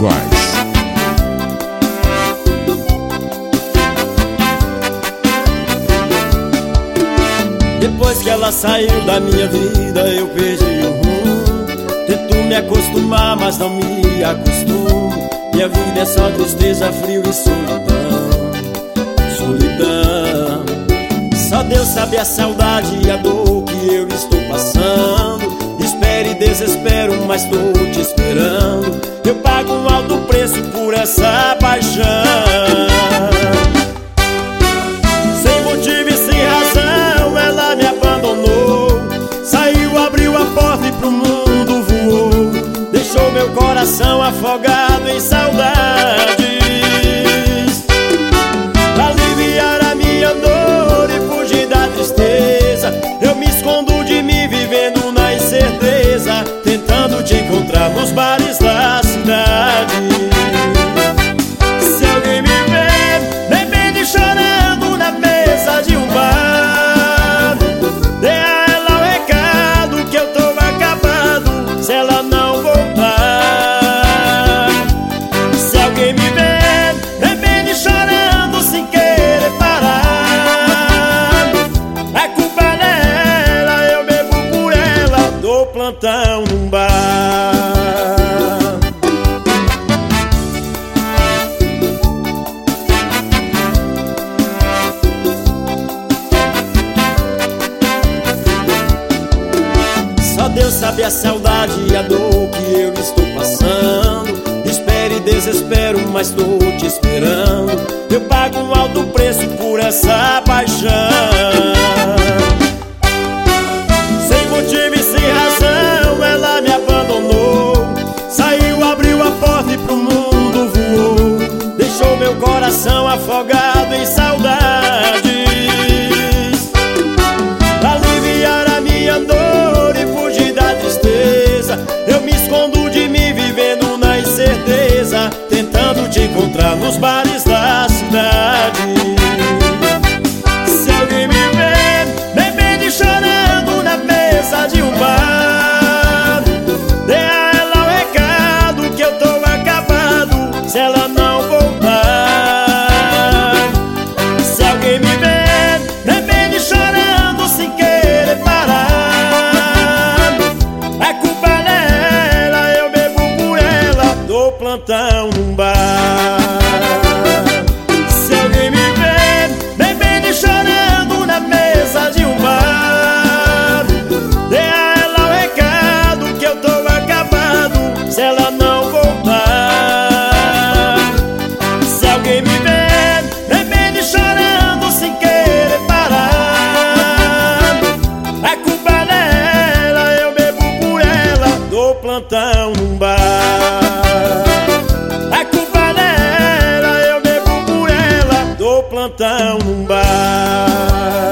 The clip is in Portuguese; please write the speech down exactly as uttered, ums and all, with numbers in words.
Góes. Depois que ela saiu da minha vida, eu perdi o rumo. Tento me acostumar, mas não me acostumo. Minha vida é só tristeza, frio e solidão. Solidão. Só Deus sabe a saudade e a dor que eu estou passando. Espero e desespero, mas tô te esperando. Eu pago um alto preço por essa paixão. Sem motivo e sem razão, ela me abandonou. Saiu, abriu a porta e pro mundo voou. Deixou meu coração afogado em saudades. Pra aliviar a minha dor e fugir da tristeza, eu me escondo de mim, vivendo na incerteza, tentando te encontrar nos bares da cidade. Se alguém me vê bebendo e chorando na mesa de um bar, dê a ela o recado que eu tô acabado se ela não voltar. Se alguém me vê bebendo e chorando sem querer parar, a culpa é dela, eu bebo por ela, dou plantão num bar. Só Deus sabe a saudade e a dor que eu estou passando. Espero e desespero, mas tô te esperando. Eu pago um alto preço por essa paixão. Sem motivo e sem razão, ela me abandonou. Saiu, abriu a porta e pro mundo voou. Deixou meu coração afogado em saudades. Pra aliviar a minha dor e fugir da tristeza, eu me escondo de mim, vivendo na incerteza, tentando te encontrar nos bares da cidade. Se alguém me vê bebendo e chorando na mesa de um bar, dê a ela o recado que eu tô acabado se ela não voltar. Se alguém me vê bebendo e chorando sem querer parar, a culpa é dela, eu bebo por ela, dou plantão num bar. Se alguém me vê bebendo e chorando na mesa de um bar, dê a ela o recado que eu tô acabado se ela não voltar. Se alguém me vê bebendo e chorando sem querer parar, a culpa é dela, eu bebo por ela, dou plantão num bar. A culpa é dela, eu bebo por ela, dou plantão num bar.